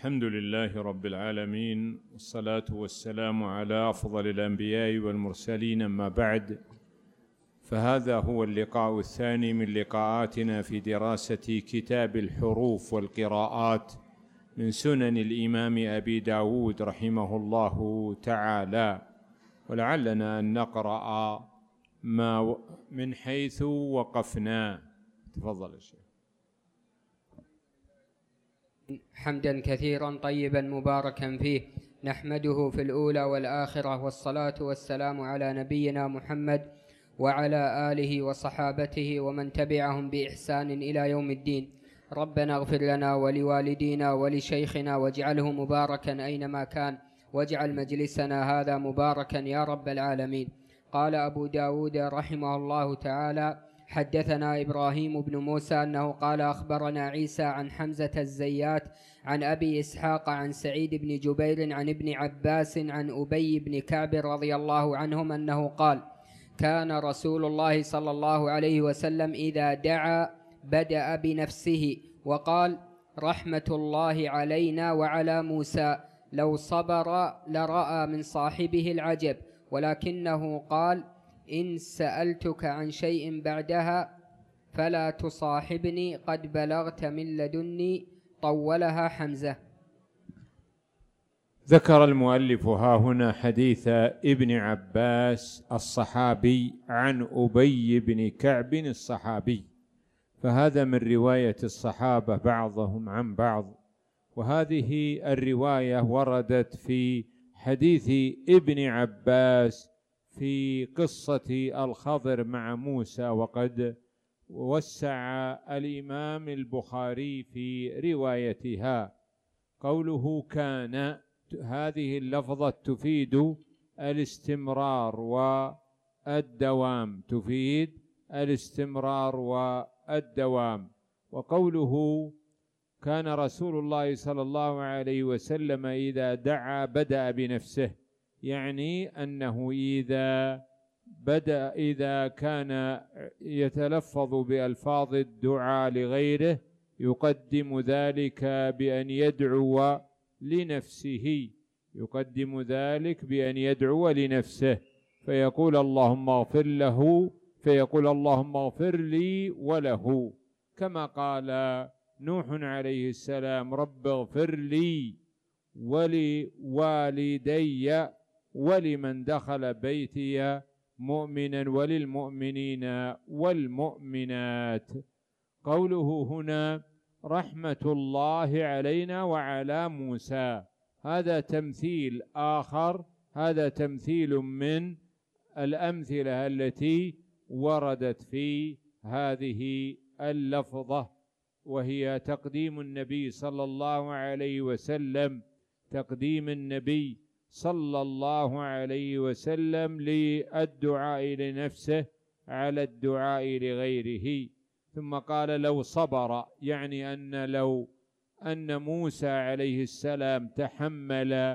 الحمد لله رب العالمين، والصلاة والسلام على أفضل الأنبياء والمرسلين، أما بعد، فهذا هو اللقاء الثاني من لقاءاتنا في دراسة كتاب الحروف والقراءات من سنن الإمام أبي داود رحمه الله تعالى، ولعلنا أن نقرأ ما من حيث وقفنا. تفضل الشيخ. حمدا كثيرا طيبا مباركا فيه، نحمده في الأولى والآخرة، والصلاة والسلام على نبينا محمد وعلى آله وصحابته ومن تبعهم بإحسان إلى يوم الدين. ربنا اغفر لنا ولوالدينا ولشيخنا واجعله مباركا أينما كان، واجعل مجلسنا هذا مباركا يا رب العالمين. قال أبو داود رحمه الله تعالى: حدثنا إبراهيم بن موسى أنه قال أخبرنا عيسى عن حمزة الزيات عن أبي إسحاق عن سعيد بن جبير عن ابن عباس عن أبي بن كعب رضي الله عنهم أنه قال: كان رسول الله صلى الله عليه وسلم إذا دعا بدأ بنفسه وقال: رحمة الله علينا وعلى موسى، لو صبر لرأى من صاحبه العجب، ولكنه قال: إن سألتك عن شيء بعدها فلا تصاحبني، قد بلغت من لدني. طولها حمزة. ذكر المؤلف ها هنا حديث ابن عباس الصحابي عن أبي بن كعب الصحابي، فهذا من رواية الصحابة بعضهم عن بعض، وهذه الرواية وردت في حديث ابن عباس في قصة الخضر مع موسى، وقد وسع الإمام البخاري في روايتها. قوله كان، هذه اللفظة تفيد الاستمرار والدوام، تفيد الاستمرار والدوام. وقوله كان رسول الله صلى الله عليه وسلم إذا دعا بدأ بنفسه، يعني أنه إذا كان يتلفظ بألفاظ الدعاء لغيره يقدم ذلك بأن يدعو لنفسه، يقدم ذلك بأن يدعو لنفسه، فيقول اللهم اغفر له، فيقول اللهم اغفر لي وله، كما قال نوح عليه السلام: رب اغفر لي ولوالدي ولمن دخل بيتي مؤمنا وللمؤمنين والمؤمنات. قوله هنا رحمة الله علينا وعلى موسى، هذا تمثيل آخر، هذا تمثيل من الأمثلة التي وردت في هذه اللفظة، وهي تقديم النبي صلى الله عليه وسلم، تقديم النبي صلى الله عليه وسلم للدعاء لنفسه على الدعاء لغيره. ثم قال لو صبر، يعني أن موسى عليه السلام تحمل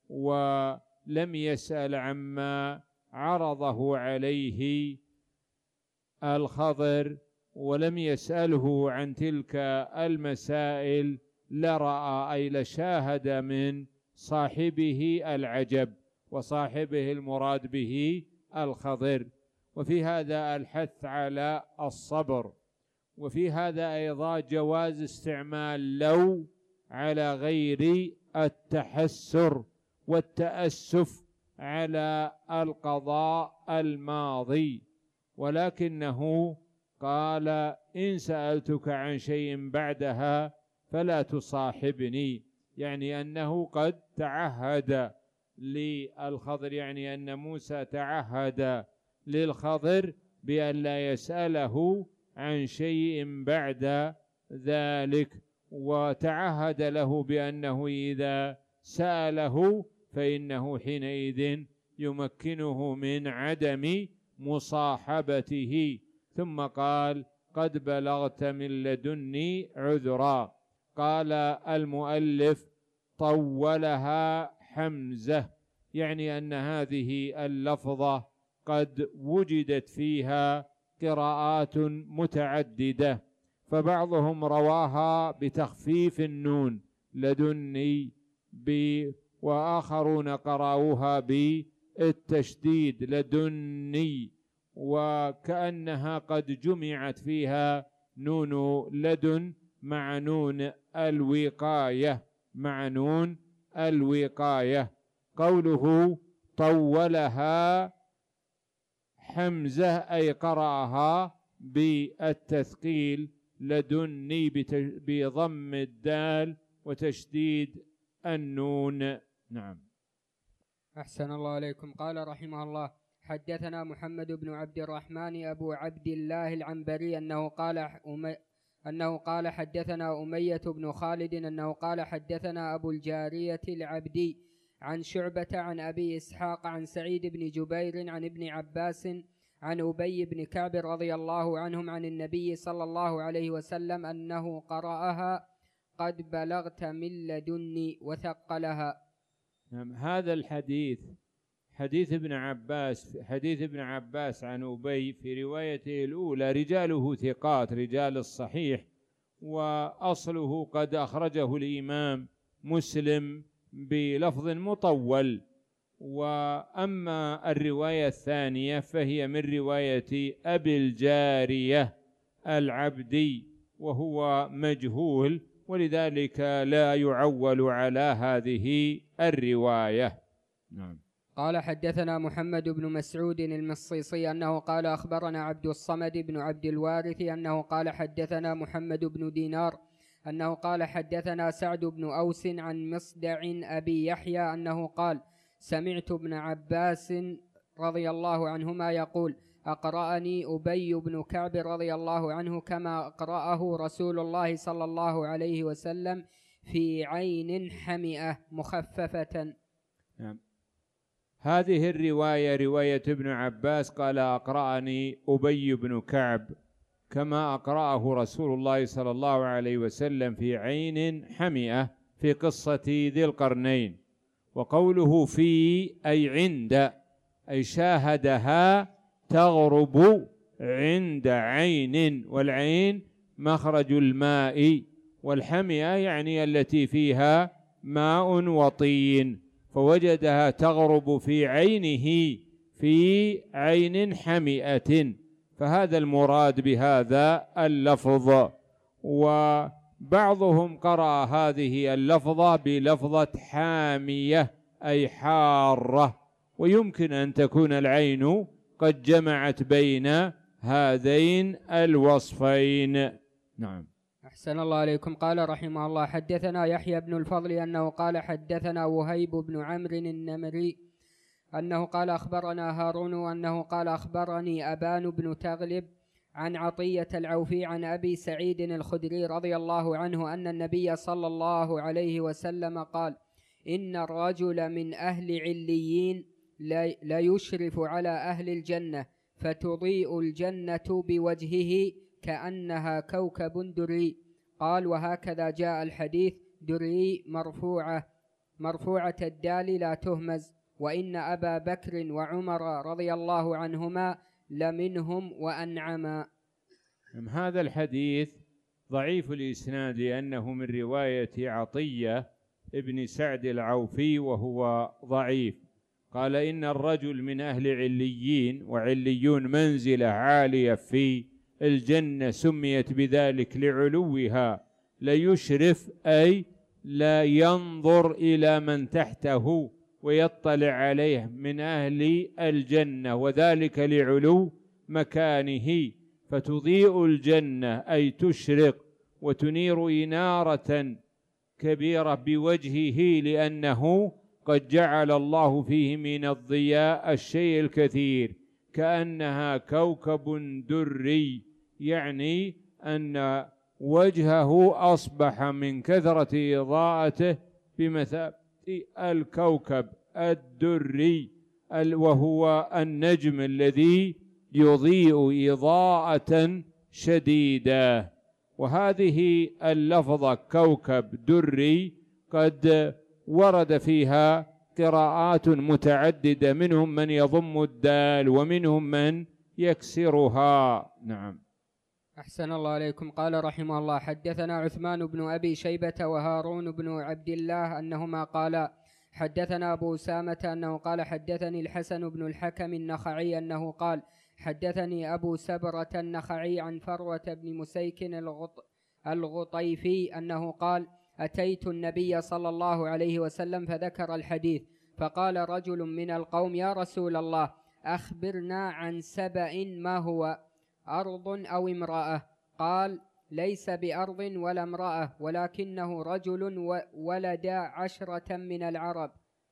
ولم يسأل عما عرضه عليه الخضر، ولم يسأله عن تلك المسائل، لرأى أي لشاهد من صاحبه العجب، وصاحبه المراد به الخضر. وفي هذا الحث على الصبر، وفي هذا أيضا جواز استعمال لو على غير التحسر والتأسف على القضاء الماضي، ولكنه قال: إن سألتك عن شيء بعدها فلا تصاحبني، يعني أنه قد تعهد للخضر، يعني أن موسى تعهد للخضر بأن لا يسأله عن شيء بعد ذلك، وتعهد له بأنه إذا سأله فإنه حينئذ يمكنه من عدم مصاحبته. ثم قال: قد بلغت من لدني عذرا. قال المؤلف: طولها حمزة، يعني أن هذه اللفظة قد وجدت فيها قراءات متعددة، فبعضهم رواها بتخفيف النون لدني وآخرون قرأوها بالتشديد لدني، وكأنها قد جمعت فيها نون لدن مع نون الوقاية، مع نون الوقاية. قوله طولها حمزة أي قرأها بالتثقيل لدني بضم الدال وتشديد النون. نعم. أحسن الله عليكم. قال رحمه الله: حدثنا محمد بن عبد الرحمن أبو عبد الله العنبري أنه قال حدثنا أمية بن خالد أنه قال حدثنا أبو الجارية العبدي عن شعبة عن أبي إسحاق عن سعيد بن جبير عن ابن عباس عن أبي بن كعب رضي الله عنهم عن النبي صلى الله عليه وسلم أنه قرأها قد بلغت من لدني وثقلها. هذا الحديث حديث ابن عباس عن أبي في روايته الأولى رجاله ثقات، رجال الصحيح، وأصله قد أخرجه الإمام مسلم بلفظ مطول. وأما الرواية الثانية فهي من رواية أبي الجارية العبدي وهو مجهول، ولذلك لا يعول على هذه الرواية. نعم. قال حدثنا محمد بن مسعود المصيصي أنه قال أخبرنا عبد الصمد بن عبد الوارث أنه قال حدثنا محمد بن دينار أنه قال حدثنا سعد بن أوس عن مصدع أبي يحيى أنه قال سمعت ابن عباس رضي الله عنهما يقول أقرأني أبي بن كعب رضي الله عنه كما أقرأه رسول الله صلى الله عليه وسلم في عين حمئة مخففة. نعم. هذه الرواية رواية ابن عباس قال أقرأني أبي بن كعب كما أقرأه رسول الله صلى الله عليه وسلم في عين حمئة في قصة ذي القرنين. وقوله في أي عند، أي شاهدها تغرب عند عين، والعين مخرج الماء، والحمئة يعني التي فيها ماء وطين، فوجدها تغرب في عينه في عين حمئة، فهذا المراد بهذا اللفظ. وبعضهم قرأ هذه اللفظة بلفظة حامية أي حارة، ويمكن أن تكون العين قد جمعت بين هذين الوصفين. نعم. أحسن الله عليكم. قال رحمه الله حدثنا يحيى بن الفضل أنه قال حدثنا وهيب بن عمرو النمري أنه قال أخبرنا هارون أنه قال أخبرني أبان بن تغلب عن عطية العوفي عن أبي سعيد الخدري رضي الله عنه أن النبي صلى الله عليه وسلم قال إن الرجل من أهل عليين لا يشرف على أهل الجنة فتضيء الجنة بوجهه كأنها كوكب دري. قال وهكذا جاء الحديث دري مرفوعة الدال لا تهمز، وإن أبا بكر وعمر رضي الله عنهما لمنهم وأنعما. هذا الحديث ضعيف الإسناد لأنه من رواية عطية ابن سعد العوفي وهو ضعيف. قال إن الرجل من أهل عليين، وعليون منزلة عالية في الجنة سميت بذلك لعلوها، لا يشرف أي لا ينظر إلى من تحته ويطلع عليه من أهل الجنة، وذلك لعلو مكانه. فتضيء الجنة أي تشرق وتنير إنارة كبيرة بوجهه، لأنه قد جعل الله فيه من الضياء الشيء الكثير، كأنها كوكب دري، يعني أن وجهه أصبح من كثرة إضاءته بمثابة الكوكب الدري، وهو النجم الذي يضيء إضاءة شديدة. وهذه اللفظة كوكب دري قد ورد فيها قراءات متعددة، منهم من يضم الدال ومنهم من يكسرها. نعم. أحسن الله عليكم. قال رحمه الله: حدثنا عثمان بن أبي شيبة وهارون بن عبد الله أنهما قالا حدثنا أبو أسامة أنه قال حدثني الحسن بن الحكم النخعي أنه قال حدثني أبو سبرة النخعي عن فروة بن مسيك الغطيفي أنه قال أتيت النبي صلى الله عليه وسلم فذكر الحديث، فقال رجل من القوم: يا رسول الله، أخبرنا عن سبأ، ما هو، أرض أو امرأة؟ قال: ليس بأرض ولا امرأة، ولكنه رجل ولد 10 من العرب،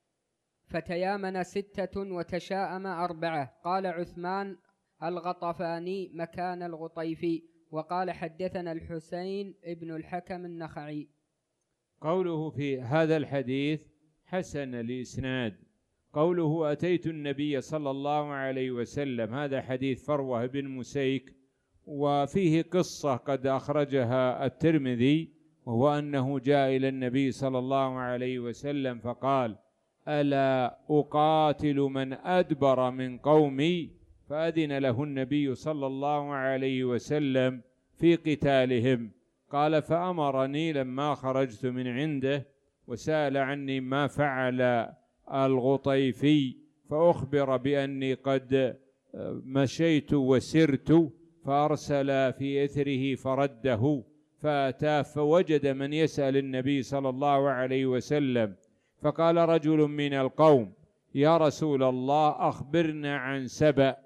فتيامن 6 وتشاءم 4. قال عثمان: الغطفاني مكان الغطيفي. وقال حدثنا الحسين ابن الحكم النخعي. قوله في هذا الحديث حسن الإسناد، قوله أتيت النبي صلى الله عليه وسلم، هذا حديث فروة بن مسيك، وفيه قصة قد أخرجها الترمذي، وهو أنه جاء إلى النبي صلى الله عليه وسلم فقال: ألا أقاتل من أدبر من قومي؟ فأذن له النبي صلى الله عليه وسلم في قتالهم. قال: فأمرني لما خرجت من عنده وسأل عني ما فعل الغطيفي، فأخبر بأني قد مشيت وسرت، فأرسل في إثره فرده، فأتاه فوجد من يسأل النبي صلى الله عليه وسلم، فقال رجل من القوم: يا رسول الله، أخبرنا عن سبأ.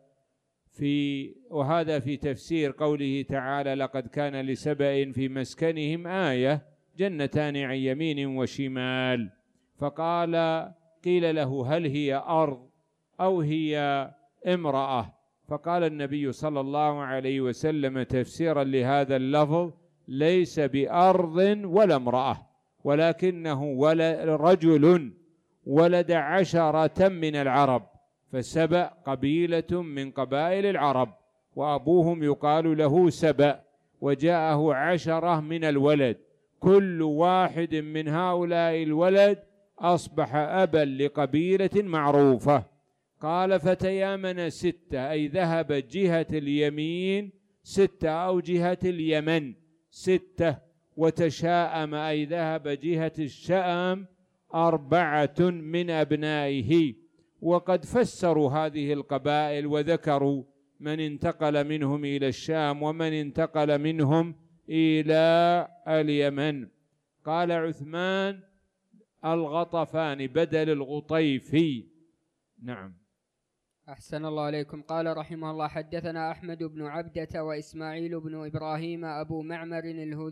وهذا في تفسير قوله تعالى: لقد كان لسبأ في مسكنهم آية، جنتان عن يمين وشمال. فقال: قيل له: هل هي أرض أو هي امرأة؟ فقال النبي صلى الله عليه وسلم تفسيرا لهذا اللفظ: ليس بأرض ولا امرأة، ولكنه رجل ولد 10 من العرب، فسبأ قبيلة من قبائل العرب، وأبوهم يقال له سبأ، وجاءه 10 من الولد، كل واحد من هؤلاء الولد أصبح أبا لقبيلة معروفة. قال: فتيامن 6، أي ذهب جهة اليمين 6 أو جهة اليمن 6، وتشاءم، أي ذهب جهة الشأم 4 من أبنائه. وقد فسروا هذه القبائل وذكروا من انتقل منهم إلى الشام ومن انتقل منهم إلى اليمن. قال عثمان: الغطفان بدل الغطيفي. نعم. أحسن الله عليكم. قال رحمه الله: حدثنا أحمد بن عبدة وإسماعيل بن إبراهيم أبو معمر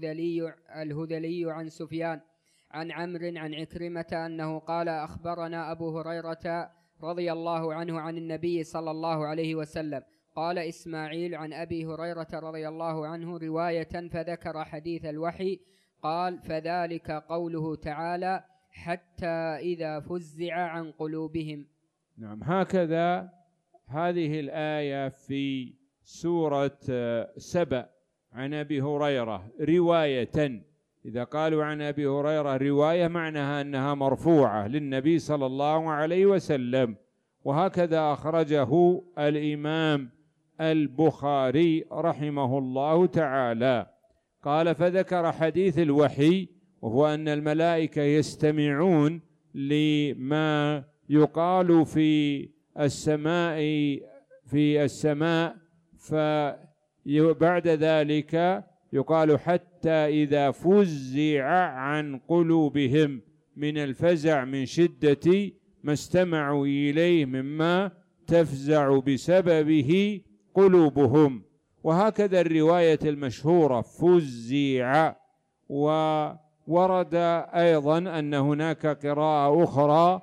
الهذلي عن سفيان عن عمرو عن عكرمة أنه قال: أخبرنا أبو هريرة رضي الله عنه عن النبي صلى الله عليه وسلم. قال إسماعيل عن أبي هريرة رضي الله عنه رواية، فذكر حديث الوحي. قال: فذلك قوله تعالى: حتى إذا فزع عن قلوبهم. نعم، هكذا هذه الآية في سورة سبأ عن أبي هريرة رواية. إذا قالوا عن أبي هريرة رواية معناها أنها مرفوعة للنبي صلى الله عليه وسلم، وهكذا أخرجه الإمام البخاري رحمه الله تعالى. قال: فذكر حديث الوحي، وهو أن الملائكة يستمعون لما يقال في السماء، فبعد ذلك يقال: حتى إذا فزع عن قلوبهم، من الفزع من شدة ما استمعوا إليه مما تفزع بسببه قلوبهم. وهكذا الرواية المشهورة فزع. وورد أيضا أن هناك قراءة أخرى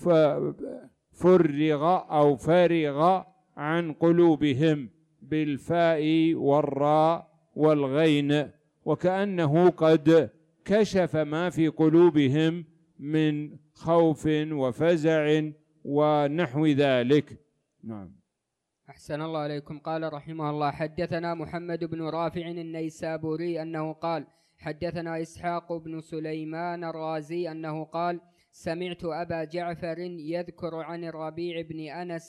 فرغ أو فرغ عن قلوبهم بالفاء والراء والغين، وكأنه قد كشف ما في قلوبهم من خوف وفزع ونحو ذلك. نعم. أحسن الله عليكم. قال رحمه الله: حدثنا محمد بن رافع النيسابوري أنه قال: حدثنا إسحاق بن سليمان الرازي أنه قال: سمعت أبا جعفر يذكر عن الربيع بن أنس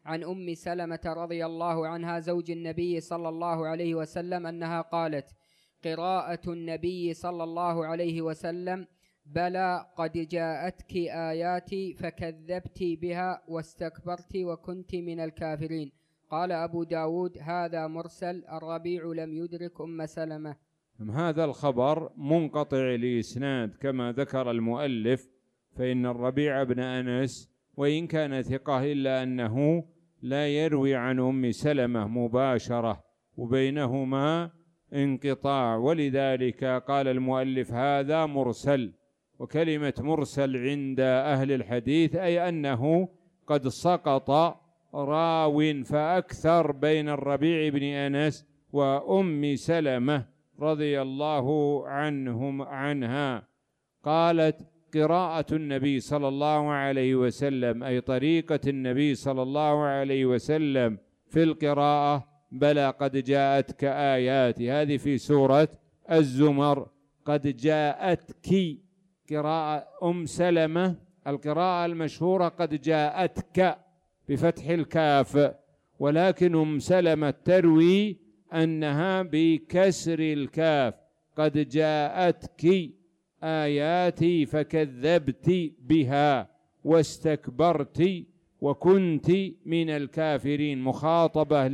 عن أم سلمة رضي الله عنها زوج النبي صلى الله عليه وسلم أنها قالت: قراءة النبي صلى الله عليه وسلم: بلى قد جاءتك آياتي فكذبت بها واستكبرت وكنت من الكافرين. قال أبو داود: هذا مرسل، الربيع لم يدرك أم سلمة. هذا الخبر منقطع الإسناد كما ذكر المؤلف، فإن الربيع بن أنس وإن كان ثقة إلا أنه لا يروي عن أم سلمة مباشرة، وبينهما انقطاع، ولذلك قال المؤلف: هذا مرسل. وكلمة مرسل عند أهل الحديث أي أنه قد سقط راو فأكثر بين الربيع بن أنس وأم سلمة رضي الله عنها. قالت: قراءة النبي صلى الله عليه وسلم أي طريقة النبي صلى الله عليه وسلم في القراءة: بلى قد جاءتك آياتي، هذه في سورة الزمر. قد جاءتك قراءة أم سلمة، القراءة المشهورة قد جاءتك بفتح الكاف، ولكن أم سلمة تروي أنها بكسر الكاف: قد جاءتك آياتي فكذبت بها واستكبرت وكنت من الكافرين. مخاطبة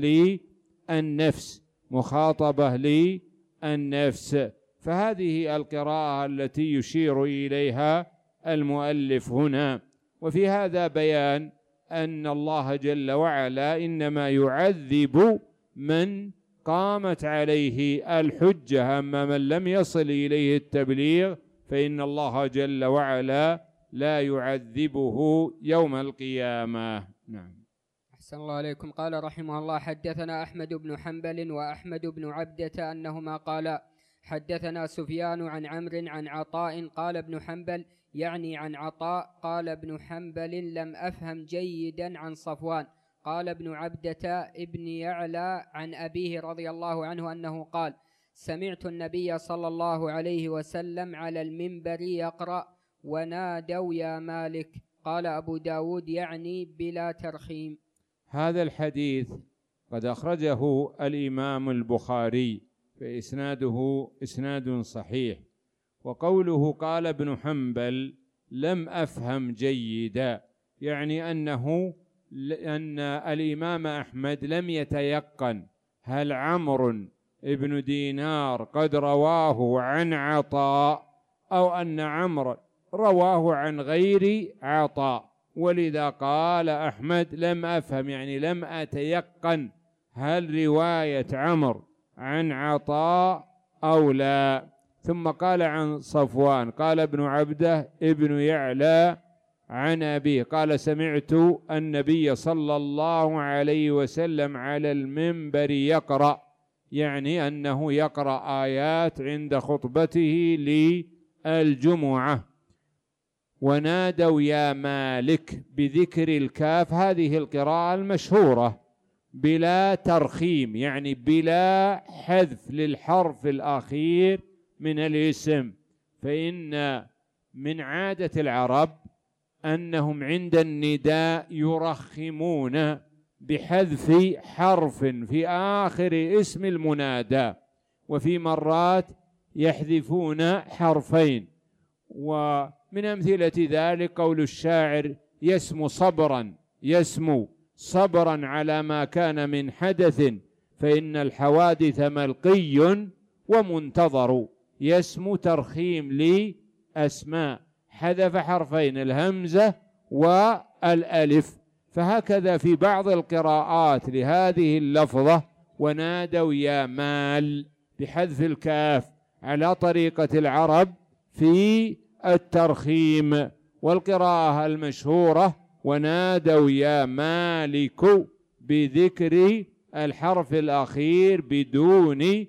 للنفس. فهذه القراءة التي يشير إليها المؤلف هنا. وفي هذا بيان أن الله جل وعلا إنما يعذب من قامت عليه الحجة، أما من لم يصل إليه التبليغ فإن الله جل وعلا لا يعذبه يوم القيامة. نعم. أحسن الله عليكم. قال رحمه الله: حدثنا أحمد بن حنبل وأحمد بن عبدة أنهما قالا: حدثنا سفيان عن عمرو عن عطاء. قال ابن حنبل: يعني عن عطاء. قال ابن حنبل: لم أفهم جيدا عن صفوان. قال ابن عبدة ابن يعلى عن أبيه رضي الله عنه أنه قال: سمعت النبي صلى الله عليه وسلم على المنبر يقرأ: ونادوا يا مالك. قال أبو داود: يعني بلا ترخيم. هذا الحديث قد أخرجه الإمام البخاري، فإسناده إسناد صحيح. وقوله قال ابن حنبل لم أفهم جيدا، يعني أن الإمام أحمد لم يتيقن هل عمرو ابن دينار قد رواه عن عطاء أو أن عمرو رواه عن غير عطاء، ولذا قال أحمد لم أفهم، يعني لم أتيقن هل رواية عمرو عن عطاء أو لا. ثم قال عن صفوان: قال ابن عبده ابن يعلى عن أبيه قال: سمعت النبي صلى الله عليه وسلم على المنبر يقرأ، يعني أنه يقرأ آيات عند خطبته للجمعة. ونادوا يا مالك بذكر الكاف، هذه القراءة المشهورة بلا ترخيم، يعني بلا حذف للحرف الأخير من الاسم. فإن من عادة العرب أنهم عند النداء يرخمون بحذف حرف في آخر اسم المنادى، وفي مرات يحذفون حرفين. ومن أمثلة ذلك قول الشاعر: يسمو صبرا على ما كان من حدث، فإن الحوادث ملقي ومنتظر. يسمو ترخيم لأسماء، حذف حرفين الهمزة والألف. فهكذا في بعض القراءات لهذه اللفظة ونادوا يا مال بحذف الكاف على طريقة العرب في الترخيم. والقراءة المشهورة ونادوا يا مالك بذكر الحرف الأخير بدون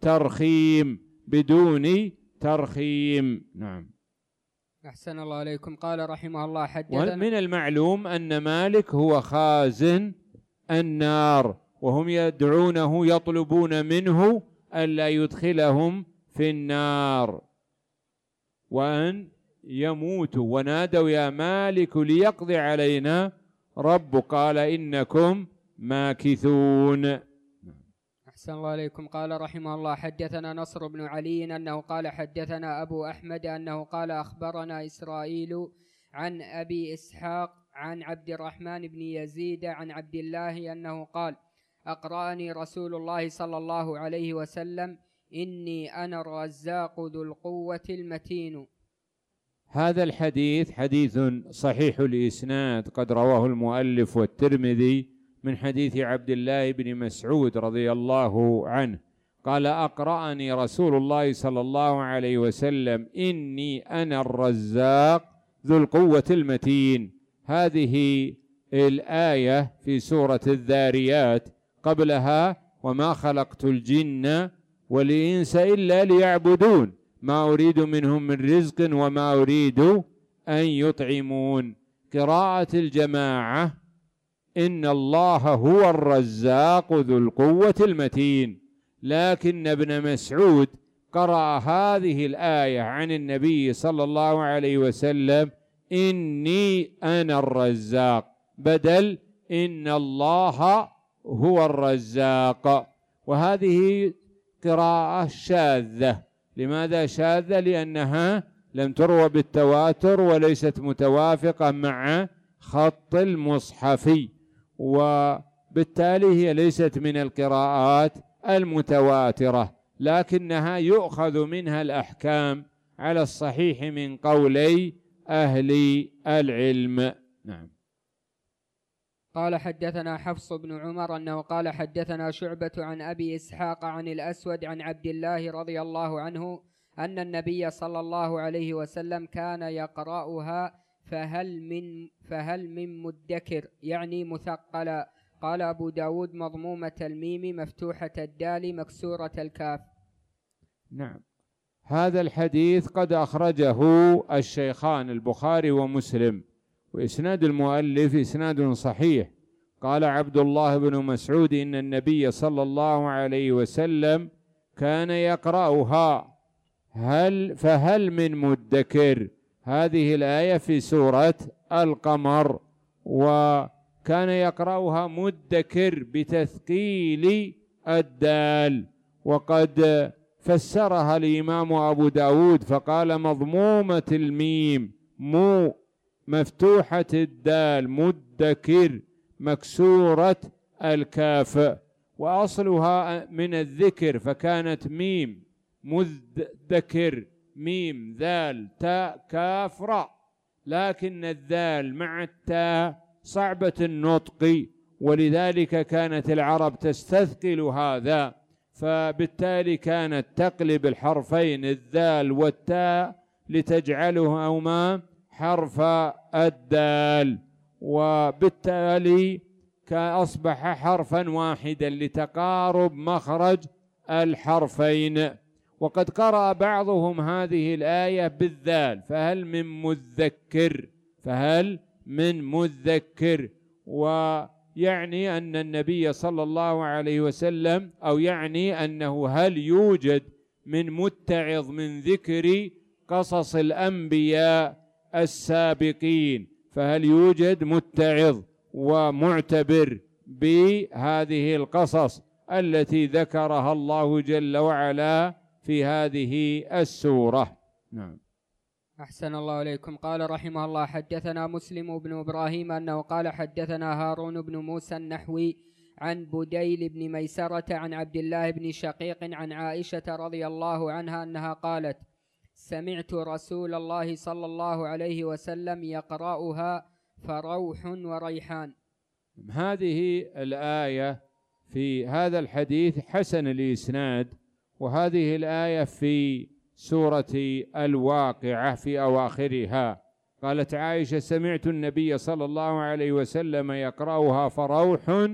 ترخيم. نعم. أحسن الله عليكم. قال رحمه الله: حدثنا. ومن المعلوم أن مالك هو خازن النار، وهم يدعونه يطلبون منه ألا يدخلهم في النار وأن يموتوا. ونادوا يا مالك ليقضي علينا رب قال إنكم ماكثون. أحسن الله عليكم. قال رحمه الله: حدثنا نصر بن علي أنه قال حدثنا أبو أحمد أنه قال أخبرنا إسرائيل عن أبي إسحاق عن عبد الرحمن بن يزيد عن عبد الله أنه قال: أقرأني رسول الله صلى الله عليه وسلم: إني أنا الرزاق ذو القوة المتين. هذا الحديث حديث صحيح الإسناد، قد رواه المؤلف والترمذي من حديث عبد الله بن مسعود رضي الله عنه قال: أقرأني رسول الله صلى الله عليه وسلم: إني أنا الرزاق ذو القوة المتين. هذه الآية في سورة الذاريات، قبلها: وما خلقت الجن والإنس إلا ليعبدون ما أريد منهم من رزق وما أريد أن يطعمون. قراءة الجماعة: إن الله هو الرزاق ذو القوة المتين. لكن ابن مسعود قرأ هذه الآية عن النبي صلى الله عليه وسلم: إني أنا الرزاق، بدل إن الله هو الرزاق. وهذه قراءة شاذة. لماذا شاذة؟ لأنها لم تروى بالتواتر وليست متوافقة مع خط المصحف، وبالتالي هي ليست من القراءات المتواترة، لكنها يؤخذ منها الأحكام على الصحيح من قولي أهل العلم. نعم. قال حدثنا حفص بن عمر أنه قال حدثنا شعبة عن أبي إسحاق عن الأسود عن عبد الله رضي الله عنه أن النبي صلى الله عليه وسلم كان يقرأها: فهل من مدكر، يعني مثقلا. قال أبو داود: مضمومة الميم مفتوحة الدال مكسورة الكاف. نعم. هذا الحديث قد أخرجه الشيخان البخاري ومسلم، وإسناد المؤلف إسناد صحيح. قال عبد الله بن مسعود: إن النبي صلى الله عليه وسلم كان يقرأها فهل من مدكر. هذه الآية في سورة القمر، وكان يقرأها مدكر بتثقيل الدال، وقد فسرها الإمام أبو داود فقال: مضمومة الميم مو مفتوحة الدال مدكر مكسورة الكاف. وأصلها من الذكر فكانت ميم مذكر ميم ذال تاء كاف راء، لكن الذال مع التاء صعبة النطق، ولذلك كانت العرب تستثقل هذا، فبالتالي كانت تقلب الحرفين الذال والتاء لتجعلهما حرف الدال، وبالتالي أصبح حرفا واحدا لتقارب مخرج الحرفين. وقد قرأ بعضهم هذه الآية بالذال: فهل من مذكر، فهل من مذكر، ويعني أن النبي صلى الله عليه وسلم، أو يعني أنه هل يوجد من متعظ من ذكر قصص الأنبياء السابقين، فهل يوجد متعظ ومعتبر بهذه القصص التي ذكرها الله جل وعلا في هذه السورة. نعم. أحسن الله عليكم. قال رحمه الله: حدثنا مسلم بن إبراهيم أنه قال حدثنا هارون بن موسى النحوي عن بديل بن ميسرة عن عبد الله بن شقيق عن عائشة رضي الله عنها أنها قالت: سمعت رسول الله صلى الله عليه وسلم يقرأها: فروح وريحان. هذه الآية في هذا الحديث حسن الإسناد، وهذه الآية في سورة الواقعة في أواخرها. قالت عائشة: سمعت النبي صلى الله عليه وسلم يقرأها: فروح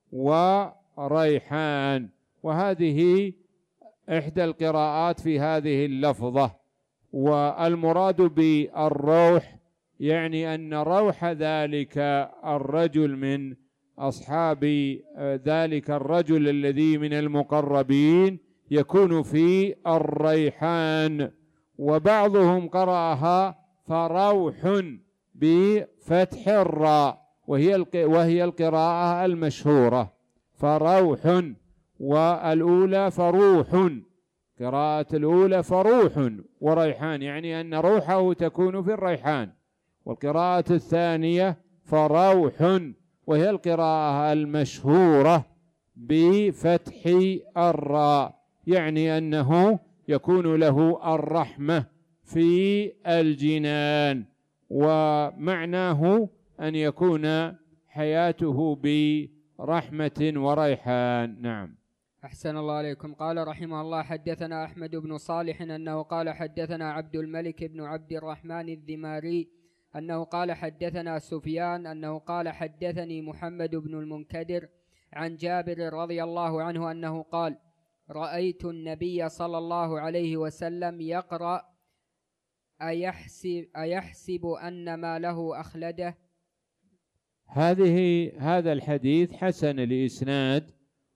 وريحان. وهذه إحدى القراءات في هذه اللفظة. والمراد بالروح يعني أن روح ذلك الرجل من أصحاب ذلك الرجل الذي من المقربين يكون في الريحان. وبعضهم قرأها فروح بفتح الراء، وهي القراءة المشهورة، فروح، والأولى فروح، قراءة الأولى فروح وريحان، يعني أن روحه تكون في الريحان. والقراءة الثانية فروح، وهي القراءة المشهورة بفتح الراء، يعني أنه يكون له الرحمة في الجنان، ومعناه أن يكون حياته برحمة وريحان. نعم. أحسن الله عليكم. قال رحمه الله: حدثنا أحمد بن صالح أنه قال حدثنا عبد الملك بن عبد الرحمن الذماري أنه قال حدثنا سفيان أنه قال حدثني محمد بن المنكدر عن جابر رضي الله عنه أنه قال: رأيت النبي صلى الله عليه وسلم يقرأ: أيحسب أن ما له أخلده. هذا الحديث حسن الإسناد.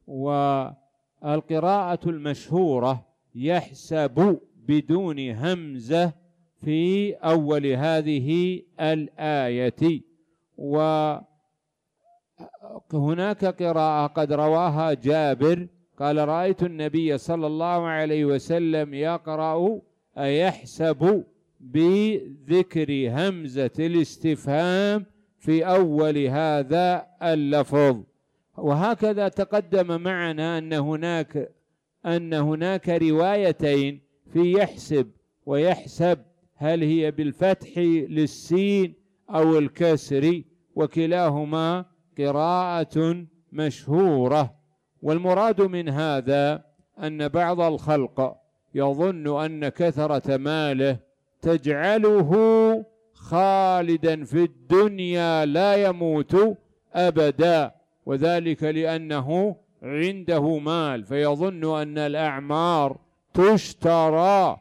والقراءة المشهورة يحسب بدون همزة في أول هذه الآية. وهناك قراءة قد رواها جابر قال: رأيت النبي صلى الله عليه وسلم يقرأ أيحسب بذكر همزة الاستفهام في أول هذا اللفظ. وهكذا تقدم معنا أن هناك روايتين في يحسب ويحسب، هل هي بالفتح للسين أو الكسر، وكلاهما قراءة مشهورة. والمراد من هذا أن بعض الخلق يظن أن كثرة ماله تجعله خالدا في الدنيا لا يموت أبدا، وذلك لأنه عنده مال، فيظن أن الأعمار تشترى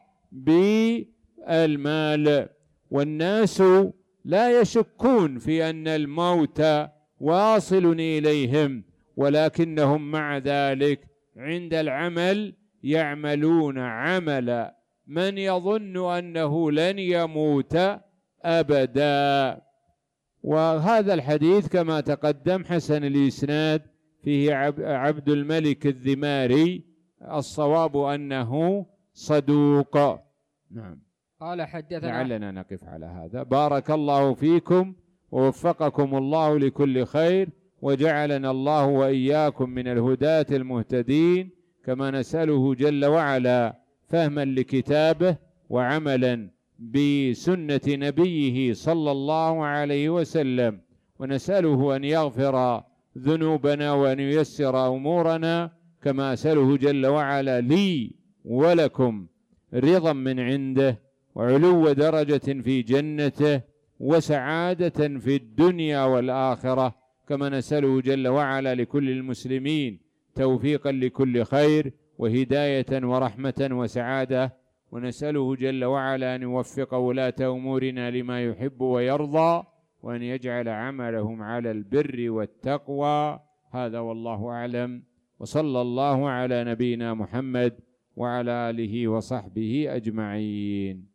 بالمال. والناس لا يشكون في أن الموت واصل إليهم، ولكنهم مع ذلك عند العمل يعملون عمل من يظن أنه لن يموت أبدا. وهذا الحديث كما تقدم حسن الإسناد، فيه عبد الملك الذماري، الصواب أنه صدوق. نعم. قال حدثنا. لعلنا نقف على هذا. بارك الله فيكم ووفقكم الله لكل خير، وجعلنا الله وإياكم من الهداة المهتدين، كما نسأله جل وعلا فهما لكتابه وعملا بسنة نبيه صلى الله عليه وسلم، ونسأله أن يغفر ذنوبنا وأن ييسر أمورنا، كما أسأله جل وعلا لي ولكم رضا من عنده وعلو درجة في جنته وسعادة في الدنيا والآخرة، كما نسأله جل وعلا لكل المسلمين توفيقا لكل خير وهداية ورحمة وسعادة، ونسأله جل وعلا أن يوفق ولاة أمورنا لما يحب ويرضى، وأن يجعل عملهم على البر والتقوى. هذا والله أعلم، وصلى الله على نبينا محمد وعلى آله وصحبه أجمعين.